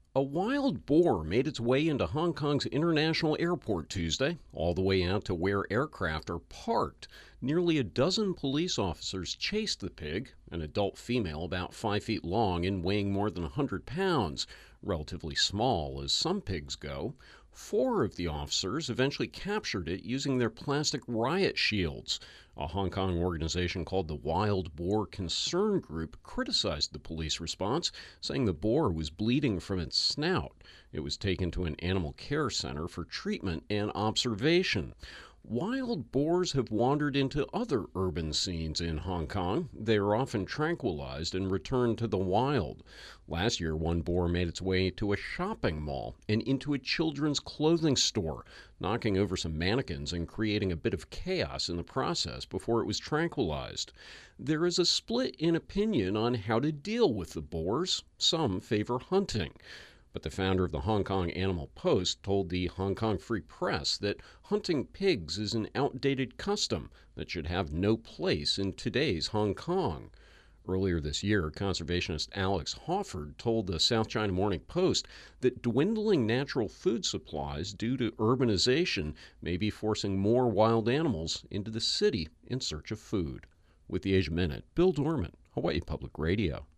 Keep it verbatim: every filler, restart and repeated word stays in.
A wild boar made its way into Hong Kong's international airport Tuesday, all the way out to where aircraft are parked. Nearly a dozen police officers chased the pig, an adult female about five feet long and weighing more than one hundred pounds, relatively small as some pigs go. Four of the officers eventually captured it using their plastic riot shields. A Hong Kong organization called the Wild Boar Concern Group criticized the police response, saying the boar was bleeding from its snout. It was taken to an animal care center for treatment and observation. Wild boars have wandered into other urban scenes in Hong Kong. They are often tranquilized and returned to the wild. Last year, one boar made its way to a shopping mall and into a children's clothing store, knocking over some mannequins and creating a bit of chaos in the process before it was tranquilized. There is a split in opinion on how to deal with the boars. Some favor hunting. But the founder of the Hong Kong Animal Post told the Hong Kong Free Press that hunting pigs is an outdated custom that should have no place in today's Hong Kong. Earlier this year, conservationist Alex Hawford told the South China Morning Post that dwindling natural food supplies due to urbanization may be forcing more wild animals into the city in search of food. With the Asia Minute, Bill Dorman, Hawaii Public Radio.